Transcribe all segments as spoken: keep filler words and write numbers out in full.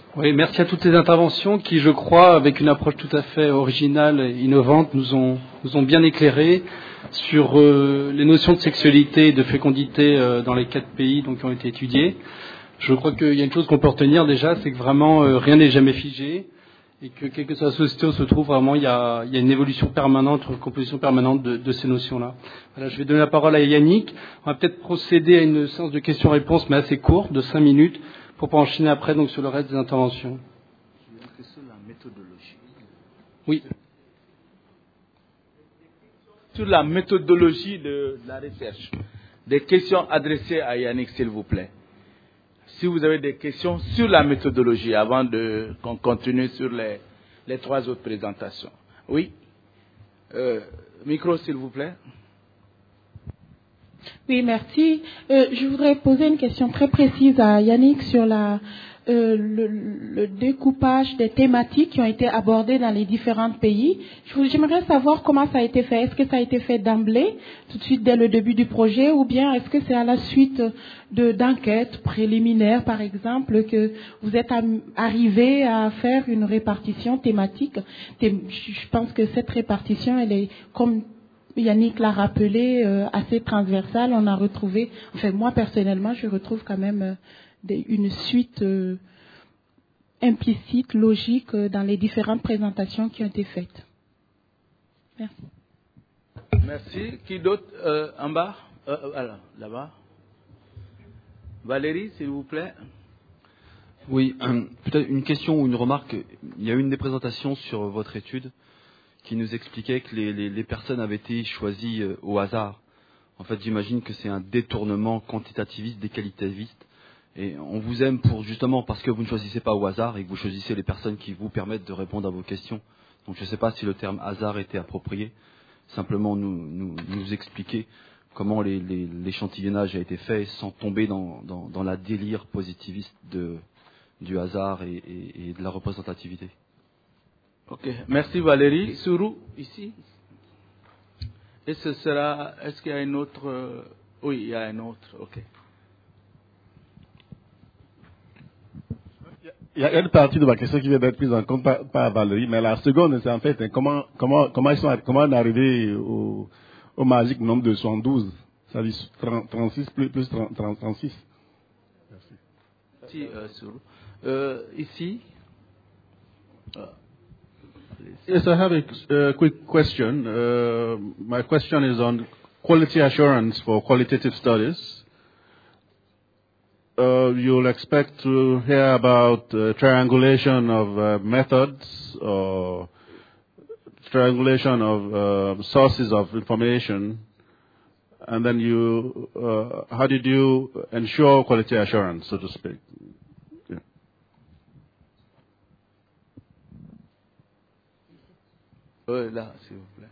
Oui, merci à toutes ces interventions qui, je crois, avec une approche tout à fait originale et innovante, nous ont, nous ont bien éclairé sur euh, les notions de sexualité et de fécondité euh, dans les quatre pays donc, qui ont été étudiés. Je crois qu'il y a une chose qu'on peut retenir déjà, c'est que vraiment euh, rien n'est jamais figé et que quelle que soit la société où on se trouve, vraiment il y a, il y a une évolution permanente, une composition permanente de, de ces notions-là. Voilà, je vais donner la parole à Yannick. On va peut-être procéder à une séance de questions-réponses, mais assez courte, de cinq minutes, pour pas enchaîner après donc sur le reste des interventions. Sur la méthodologie. Oui. Sur la méthodologie de, de la recherche. Des questions adressées à Yannick, s'il vous plaît. Si vous avez des questions sur la méthodologie, avant de qu'on continue sur les, les trois autres présentations. Oui. Euh, micro, s'il vous plaît. Oui, merci. Euh, je voudrais poser une question très précise à Yannick sur la, euh, le, le découpage des thématiques qui ont été abordées dans les différents pays. J'aimerais savoir comment ça a été fait. Est-ce que ça a été fait d'emblée, tout de suite dès le début du projet, ou bien est-ce que c'est à la suite de, d'enquêtes préliminaires, par exemple, que vous êtes arrivé à faire une répartition thématique? Je pense que cette répartition, elle est comme Yannick l'a rappelé, euh, assez transversal. On a retrouvé, enfin moi personnellement, je retrouve quand même euh, des, une suite euh, implicite, logique euh, dans les différentes présentations qui ont été faites. Merci. Merci. Qui d'autre euh, en bas euh, alors, là-bas. Valérie, s'il vous plaît. Oui, euh, peut-être une question ou une remarque. Il y a eu une des présentations sur votre étude qui nous expliquait que les, les, les personnes avaient été choisies euh, au hasard. En fait, j'imagine que c'est un détournement quantitativiste, déqualitativiste. Et on vous aime pour justement parce que vous ne choisissez pas au hasard et que vous choisissez les personnes qui vous permettent de répondre à vos questions. Donc je ne sais pas si le terme hasard était approprié. Simplement nous, nous, nous expliquer comment les, les, l'échantillonnage a été fait sans tomber dans, dans, dans la délire positiviste de, du hasard et, et, et de la représentativité. Ok, merci Valérie. Sourou, ici. Et ce sera, est-ce qu'il y a une autre, euh, oui, il y a un autre, ok. Il y a une partie de ma question qui vient d'être prise en compte par, par Valérie, mais la seconde, c'est en fait hein, comment, comment, comment ils sont, comment on est arrivé au, au magique nombre de soixante-douze, c'est-à-dire trente-six plus, plus trente, trente-six. Merci. Merci euh, Sourou. Euh, ici. Euh, Yes, I have a uh, quick question. Uh, my question is on quality assurance for qualitative studies. Uh, you'll expect to hear about uh, triangulation of uh, methods or triangulation of uh, sources of information. And then you, uh, how did you ensure quality assurance, so to speak? Yeah. Euh, là, s'il vous plaît.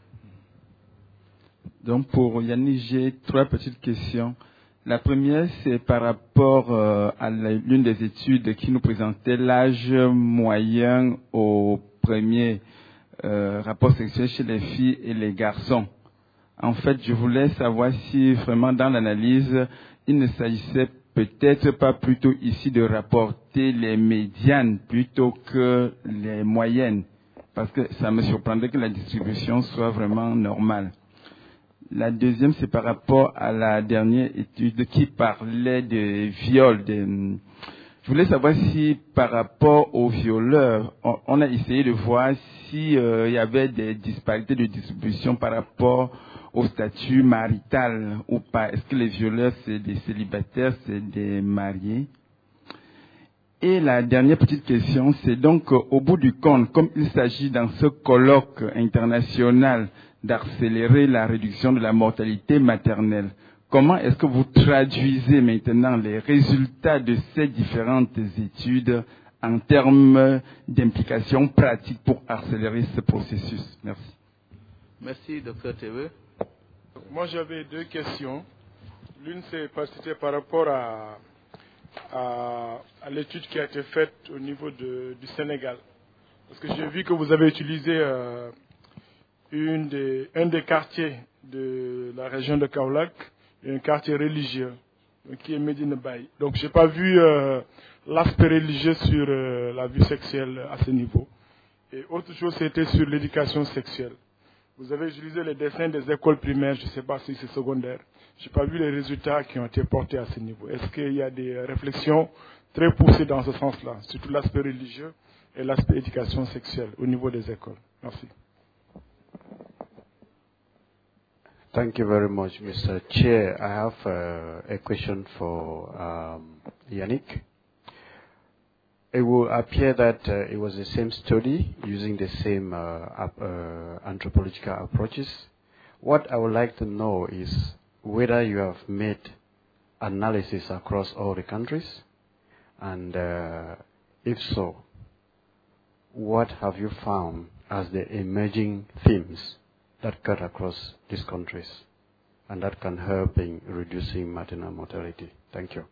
Donc pour Yannick, j'ai trois petites questions. La première, c'est par rapport euh, à la, l'une des études qui nous présentait l'âge moyen au premier euh, rapport sexuel chez les filles et les garçons. En fait, je voulais savoir si vraiment dans l'analyse, il ne s'agissait peut-être pas plutôt ici de rapporter les médianes plutôt que les moyennes, parce que ça me surprendrait que la distribution soit vraiment normale. La deuxième, c'est par rapport à la dernière étude qui parlait de viol. De... Je voulais savoir si par rapport aux violeurs, on, on a essayé de voir s'il euh, y avait des disparités de distribution par rapport au statut marital ou pas. Est-ce que les violeurs, c'est des célibataires, c'est des mariés? Et la dernière petite question, c'est donc euh, au bout du compte, comme il s'agit dans ce colloque international d'accélérer la réduction de la mortalité maternelle, comment est-ce que vous traduisez maintenant les résultats de ces différentes études en termes d'implication pratique pour accélérer ce processus? Merci. Merci, docteur Thévé. Moi, j'avais deux questions. L'une, c'est c'était par rapport à, à, à l'étude qui a été faite au niveau de, du Sénégal. Parce que j'ai vu que vous avez utilisé euh, une des, un des quartiers de la région de Kaolack, un quartier religieux. qui est Medina Baye. Donc, je n'ai pas vu euh, l'aspect religieux sur euh, la vie sexuelle à ce niveau. Et autre chose, c'était sur l'éducation sexuelle. Vous avez utilisé les dessins des écoles primaires, je ne sais pas si c'est secondaire. Je n'ai pas vu les résultats qui ont été portés à ce niveau. Est-ce qu'il y a des réflexions très poussées dans ce sens-là, surtout l'aspect religieux et l'aspect éducation sexuelle au niveau des écoles? Merci. Thank you very much, Mister Chair. I have uh, a question for um, Yannick. It will appear that uh, it was the same study using the same uh, ap- uh, anthropological approaches. What I would like to know is whether you have made analysis across all the countries, and uh, if so, what have you found as the emerging themes that cut across these countries and that can help in reducing maternal mortality? Thank you.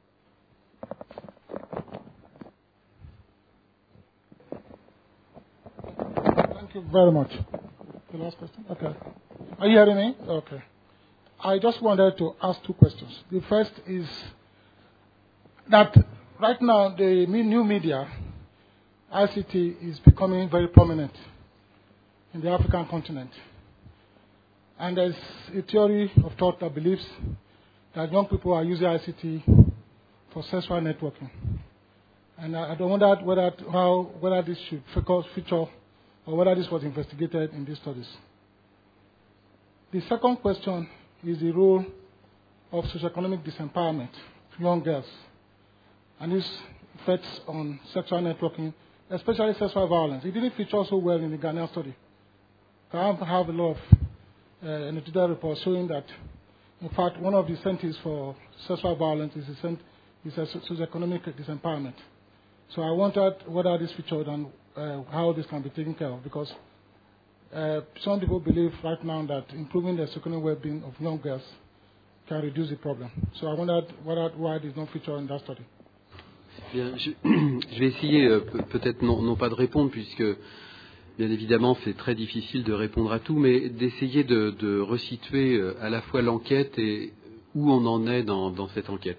Thank you very much. The last question? Okay. Are you hearing me? Okay. I just wanted to ask two questions. The first is that right now the new media, I C T, is becoming very prominent in the African continent. And there's a theory of thought that believes that young people are using I C T for sexual networking. And I, I wonder whether, how, whether this should focus, feature or whether this was investigated in these studies. The second question is the role of socioeconomic disempowerment of young girls and its effects on sexual networking, especially sexual violence. It didn't feature so well in the Ghanaian study. I have a lot of uh, anecdotal reports showing that, in fact, one of the incentives for sexual violence is, a, is a socioeconomic disempowerment. So I wondered whether this featured and uh, how this can be taken care of, because uh, some people believe right now that improving the socioeconomic well-being of young girls can reduce the problem. So I wondered whether, why it is not featured in that study. Bien, je, je vais essayer euh, peut-être non, non pas de répondre, puisque bien évidemment c'est très difficile de répondre à tout, mais d'essayer de, de resituer euh, à la fois l'enquête et où on en est dans, dans cette enquête.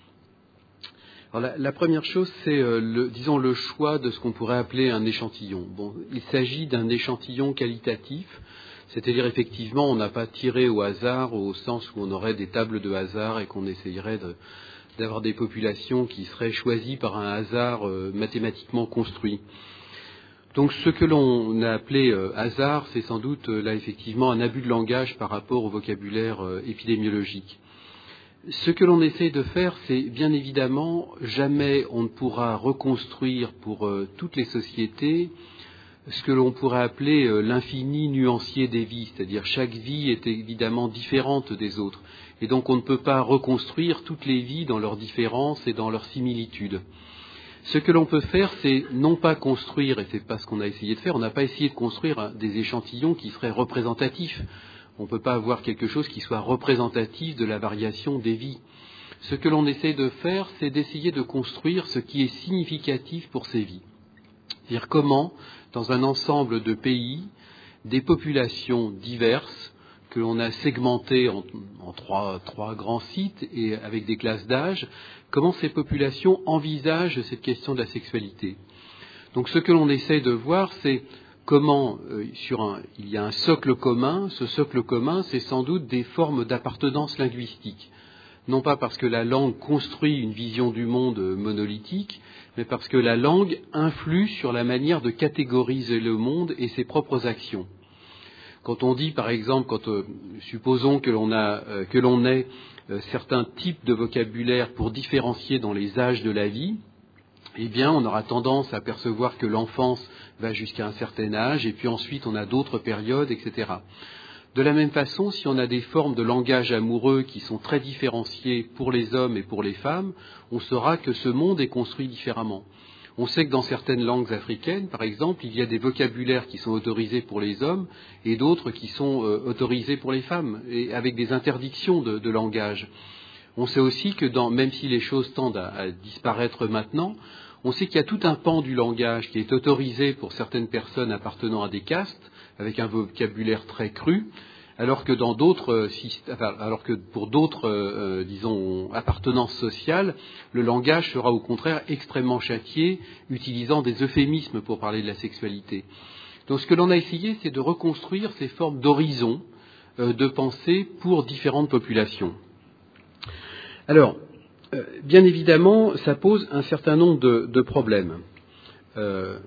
Alors la, la première chose, c'est, euh, le, disons, le choix de ce qu'on pourrait appeler un échantillon. Bon, il s'agit d'un échantillon qualitatif, c'est-à-dire effectivement, on n'a pas tiré au hasard, au sens où on aurait des tables de hasard et qu'on essayerait de, d'avoir des populations qui seraient choisies par un hasard euh, mathématiquement construit. Donc ce que l'on a appelé euh, hasard, c'est sans doute euh, là effectivement un abus de langage par rapport au vocabulaire euh, épidémiologique. Ce que l'on essaie de faire, c'est bien évidemment, jamais on ne pourra reconstruire pour euh, toutes les sociétés ce que l'on pourrait appeler euh, l'infini nuancier des vies, c'est-à-dire chaque vie est évidemment différente des autres. Et donc on ne peut pas reconstruire toutes les vies dans leurs différences et dans leurs similitudes. Ce que l'on peut faire, c'est non pas construire, et c'est pas ce qu'on a essayé de faire, on n'a pas essayé de construire des échantillons qui seraient représentatifs. On ne peut pas avoir quelque chose qui soit représentatif de la variation des vies. Ce que l'on essaie de faire, c'est d'essayer de construire ce qui est significatif pour ces vies. C'est-à-dire comment, dans un ensemble de pays, des populations diverses, que l'on a segmentées en, en trois, trois grands sites et avec des classes d'âge, comment ces populations envisagent cette question de la sexualité. Donc ce que l'on essaie de voir, c'est comment euh, sur un, il y a un socle commun. Ce socle commun, c'est sans doute des formes d'appartenance linguistique. Non pas parce que la langue construit une vision du monde monolithique, mais parce que la langue influe sur la manière de catégoriser le monde et ses propres actions. Quand on dit, par exemple, quand euh, supposons que l'on a, euh, que l'on ait euh, certains types de vocabulaire pour différencier dans les âges de la vie, eh bien, on aura tendance à percevoir que l'enfance va jusqu'à un certain âge, et puis ensuite on a d'autres périodes, et cetera. De la même façon, si on a des formes de langage amoureux qui sont très différenciées pour les hommes et pour les femmes, on saura que ce monde est construit différemment. On sait que dans certaines langues africaines, par exemple, il y a des vocabulaires qui sont autorisés pour les hommes et d'autres qui sont euh, autorisés pour les femmes, et avec des interdictions de, de langage. On sait aussi que, dans, même si les choses tendent à, à disparaître maintenant, on sait qu'il y a tout un pan du langage qui est autorisé pour certaines personnes appartenant à des castes, avec un vocabulaire très cru, alors que dans d'autres, alors que pour d'autres, euh, disons, appartenances sociales, le langage sera au contraire extrêmement châtié, utilisant des euphémismes pour parler de la sexualité. Donc ce que l'on a essayé, c'est de reconstruire ces formes d'horizon euh, de pensée pour différentes populations. Alors, euh, bien évidemment, ça pose un certain nombre de, de problèmes. Euh,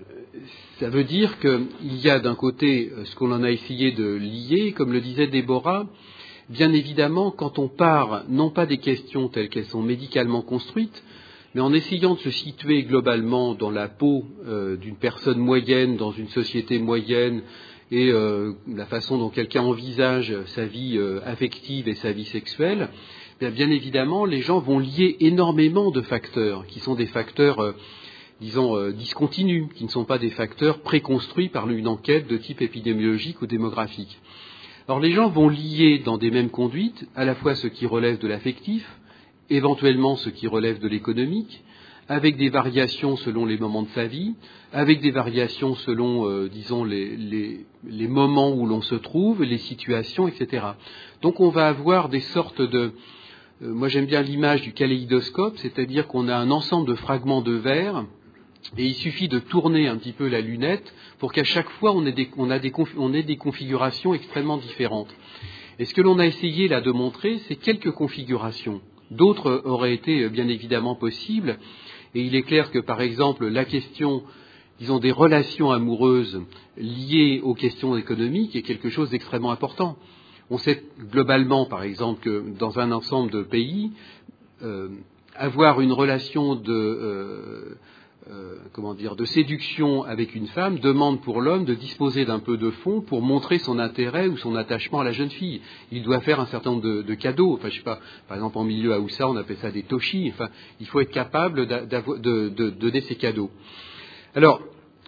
ça veut dire qu'il y a d'un côté ce qu'on en a essayé de lier, comme le disait Déborah, bien évidemment, quand on part non pas des questions telles qu'elles sont médicalement construites, mais en essayant de se situer globalement dans la peau euh, d'une personne moyenne, dans une société moyenne, et euh, la façon dont quelqu'un envisage sa vie euh, affective et sa vie sexuelle, bien, bien évidemment, les gens vont lier énormément de facteurs, qui sont des facteurs, euh, disons, euh, discontinus, qui ne sont pas des facteurs préconstruits par une enquête de type épidémiologique ou démographique. Alors les gens vont lier dans des mêmes conduites à la fois ce qui relève de l'affectif, éventuellement ce qui relève de l'économique, avec des variations selon les moments de sa vie, avec des variations selon, euh, disons, les, les, les moments où l'on se trouve, les situations, et cetera. Donc on va avoir des sortes de... Euh, moi j'aime bien l'image du kaléidoscope, c'est-à-dire qu'on a un ensemble de fragments de verre, et il suffit de tourner un petit peu la lunette pour qu'à chaque fois on ait des, on a des, on ait des configurations extrêmement différentes. Et ce que l'on a essayé là de montrer, c'est quelques configurations. D'autres auraient été bien évidemment possibles, et il est clair que par exemple la question, disons, des relations amoureuses liées aux questions économiques est quelque chose d'extrêmement important. On sait globalement, par exemple, que dans un ensemble de pays, euh, avoir une relation de euh, Euh, comment dire, de séduction avec une femme demande pour l'homme de disposer d'un peu de fonds pour montrer son intérêt ou son attachement à la jeune fille. Il doit faire un certain nombre de, de cadeaux. Enfin, je sais pas, par exemple en milieu Haoussa, on appelle ça des toshi. Enfin, il faut être capable de, de, de donner ces cadeaux. Alors,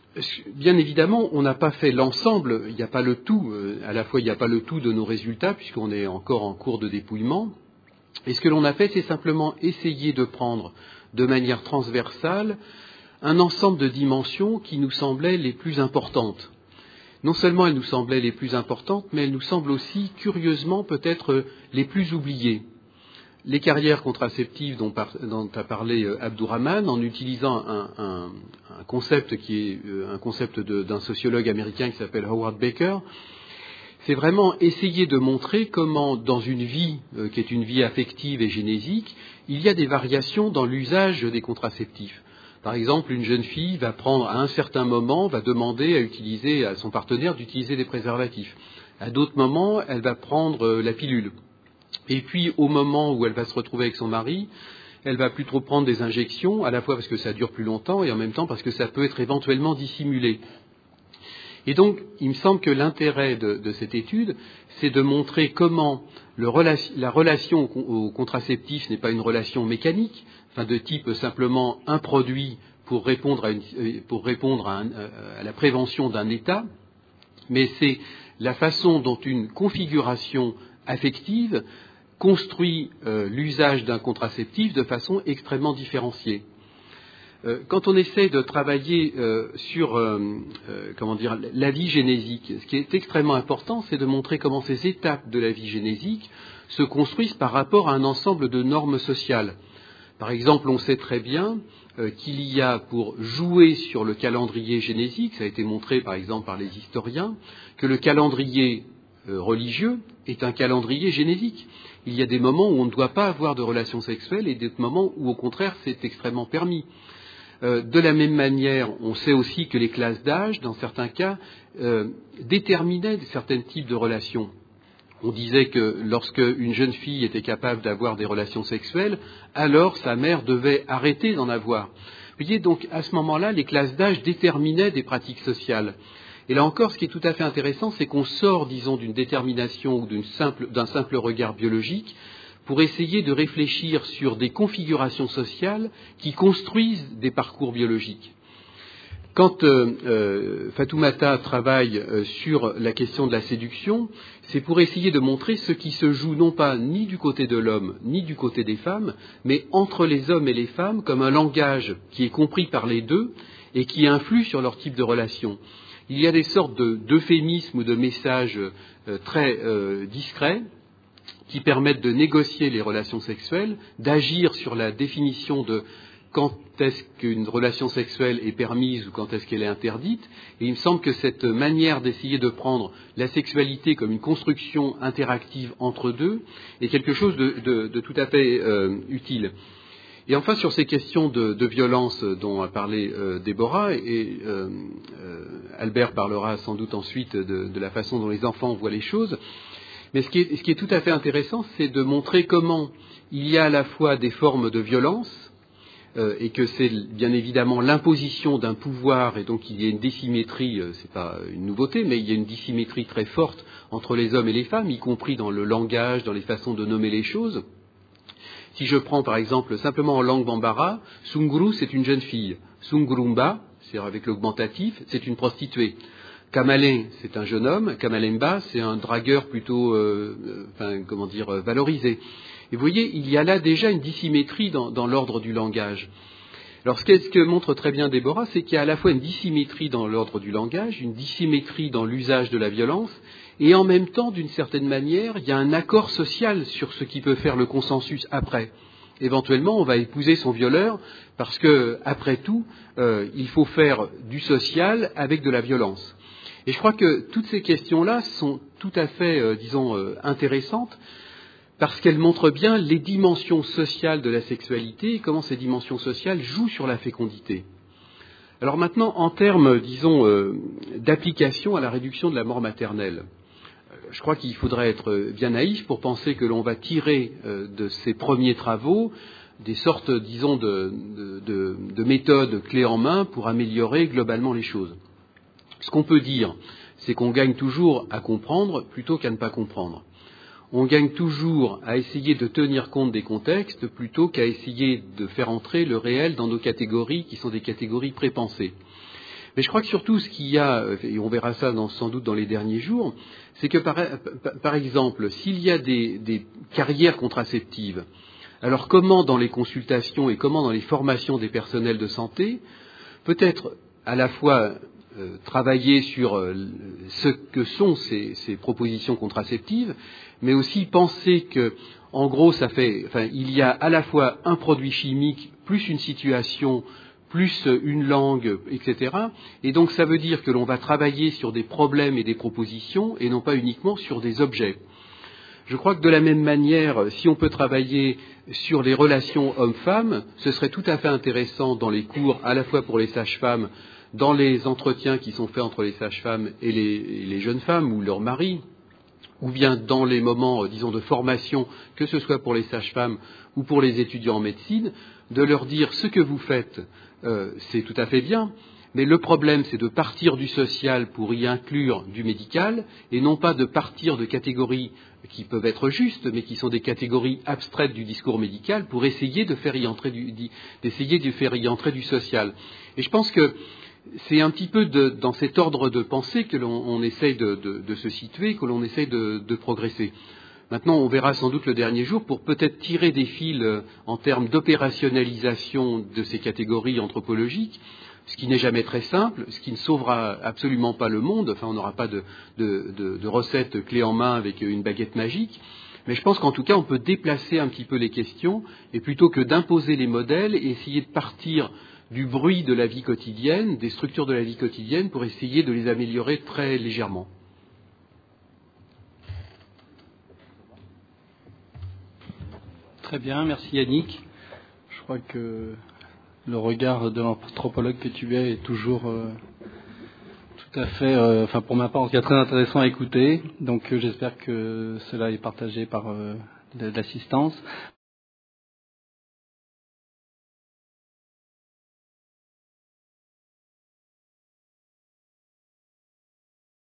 bien évidemment, on n'a pas fait l'ensemble. Il n'y a pas le tout. À la fois, il n'y a pas le tout de nos résultats puisqu'on est encore en cours de dépouillement. Et ce que l'on a fait, c'est simplement essayer de prendre de manière transversale un ensemble de dimensions qui nous semblaient les plus importantes. Non seulement elles nous semblaient les plus importantes, mais elles nous semblent aussi, curieusement, peut-être les plus oubliées. Les carrières contraceptives dont, par, dont a parlé Abdourahmane, en utilisant un, un, un concept qui est un concept de, d'un sociologue américain qui s'appelle Howard Baker, c'est vraiment essayer de montrer comment, dans une vie euh, qui est une vie affective et génésique, il y a des variations dans l'usage des contraceptifs. Par exemple, une jeune fille va prendre à un certain moment, va demander à utiliser à son partenaire d'utiliser des préservatifs. À d'autres moments, elle va prendre la pilule. Et puis, au moment où elle va se retrouver avec son mari, elle va plutôt prendre des injections, à la fois parce que ça dure plus longtemps et en même temps parce que ça peut être éventuellement dissimulé. Et donc, il me semble que l'intérêt de, de cette étude, c'est de montrer comment le relation, la relation au, au contraceptif n'est pas une relation mécanique, enfin de type simplement un produit pour répondre à, une, pour répondre à, un, à la prévention d'un état, mais c'est la façon dont une configuration affective construit euh, l'usage d'un contraceptif de façon extrêmement différenciée. Euh, quand on essaie de travailler euh, sur euh, euh, comment dire, la vie génésique, ce qui est extrêmement important, c'est de montrer comment ces étapes de la vie génésique se construisent par rapport à un ensemble de normes sociales. Par exemple, on sait très bien euh, qu'il y a, pour jouer sur le calendrier génétique, ça a été montré par exemple par les historiens, que le calendrier euh, religieux est un calendrier génétique. Il y a des moments où on ne doit pas avoir de relations sexuelles et des moments où, au contraire, c'est extrêmement permis. Euh, de la même manière, on sait aussi que les classes d'âge, dans certains cas, euh, déterminaient certains types de relations. On disait que lorsque une jeune fille était capable d'avoir des relations sexuelles, alors sa mère devait arrêter d'en avoir. Vous voyez, donc à ce moment-là, les classes d'âge déterminaient des pratiques sociales. Et là encore, ce qui est tout à fait intéressant, c'est qu'on sort, disons, d'une détermination ou d'une simple, d'un simple regard biologique pour essayer de réfléchir sur des configurations sociales qui construisent des parcours biologiques. Quand euh, euh, Fatoumata travaille euh, sur la question de la séduction, c'est pour essayer de montrer ce qui se joue non pas ni du côté de l'homme, ni du côté des femmes, mais entre les hommes et les femmes comme un langage qui est compris par les deux et qui influe sur leur type de relation. il y a des sortes de, d'euphémismes ou de messages euh, très euh, discrets qui permettent de négocier les relations sexuelles, d'agir sur la définition de quand est-ce qu'une relation sexuelle est permise ou quand est-ce qu'elle est interdite. Et il me semble que cette manière d'essayer de prendre la sexualité comme une construction interactive entre deux est quelque chose de, de, de tout à fait euh, utile. Et enfin, sur ces questions de, de violence dont a parlé euh, Déborah, et euh, euh, Albert parlera sans doute ensuite de, de la façon dont les enfants voient les choses, mais ce qui est, ce qui est tout à fait intéressant, c'est de montrer comment il y a à la fois des formes de violence, euh, et que c'est bien évidemment l'imposition d'un pouvoir, et donc il y a une dissymétrie, euh, c'est pas une nouveauté, mais il y a une dissymétrie très forte entre les hommes et les femmes, y compris dans le langage, dans les façons de nommer les choses. Si je prends par exemple simplement en langue bambara, Sunguru c'est une jeune fille, Sungurumba, c'est-à-dire avec l'augmentatif, c'est une prostituée. Kamalen, c'est un jeune homme, Kamalemba, c'est un dragueur plutôt, euh, enfin, comment dire, valorisé. Et vous voyez, il y a là déjà une dissymétrie dans, dans l'ordre du langage. Alors, ce que, ce que montre très bien Déborah, c'est qu'il y a à la fois une dissymétrie dans l'ordre du langage, une dissymétrie dans l'usage de la violence, et en même temps, d'une certaine manière, il y a un accord social sur ce qui peut faire le consensus après. Éventuellement, on va épouser son violeur parce que, après tout, euh, il faut faire du social avec de la violence. Et je crois que toutes ces questions-là sont tout à fait, euh, disons, euh, intéressantes parce qu'elles montrent bien les dimensions sociales de la sexualité et comment ces dimensions sociales jouent sur la fécondité. Alors maintenant, en termes, disons, euh, d'application à la réduction de la mort maternelle, je crois qu'il faudrait être bien naïf pour penser que l'on va tirer euh, de ces premiers travaux des sortes, disons, de, de, de, de méthodes clés en main pour améliorer globalement les choses. Ce qu'on peut dire, c'est qu'on gagne toujours à comprendre plutôt qu'à ne pas comprendre. On gagne toujours à essayer de tenir compte des contextes plutôt qu'à essayer de faire entrer le réel dans nos catégories qui sont des catégories prépensées. Mais je crois que surtout ce qu'il y a, et on verra ça dans, sans doute dans les derniers jours, c'est que par, par exemple, s'il y a des, des carrières contraceptives, alors comment dans les consultations et comment dans les formations des personnels de santé, peut-être à la fois euh, travailler sur euh, ce que sont ces, ces propositions contraceptives, mais aussi penser que, en gros, ça fait, enfin, il y a à la fois un produit chimique plus une situation plus une langue, et cetera. Et donc ça veut dire que l'on va travailler sur des problèmes et des propositions et non pas uniquement sur des objets. Je crois que de la même manière, si on peut travailler sur les relations hommes-femmes, ce serait tout à fait intéressant dans les cours, à la fois pour les sages-femmes, dans les entretiens qui sont faits entre les sages-femmes et les, et les jeunes femmes ou leurs maris, ou bien dans les moments, disons, de formation, que ce soit pour les sages-femmes ou pour les étudiants en médecine, de leur dire ce que vous faites, euh, c'est tout à fait bien, mais le problème, c'est de partir du social pour y inclure du médical, et non pas de partir de catégories qui peuvent être justes, mais qui sont des catégories abstraites du discours médical, pour essayer de faire y entrer du, d'essayer de faire y entrer du social. Et je pense que c'est un petit peu de, dans cet ordre de pensée que l'on on essaye de, de, de se situer, que l'on essaye de, de progresser. Maintenant, on verra sans doute le dernier jour pour peut-être tirer des fils en termes d'opérationnalisation de ces catégories anthropologiques, ce qui n'est jamais très simple, ce qui ne sauvera absolument pas le monde. Enfin, on n'aura pas de, de, de, de recette clé en main avec une baguette magique. Mais je pense qu'en tout cas, on peut déplacer un petit peu les questions et plutôt que d'imposer les modèles, essayer de partir du bruit de la vie quotidienne, des structures de la vie quotidienne, pour essayer de les améliorer très légèrement. Très bien, merci Yannick. Je crois que le regard de l'anthropologue que tu es est toujours euh, tout à fait, euh, enfin pour ma part, en tout cas très intéressant à écouter. Donc euh, j'espère que cela est partagé par euh, l'assistance.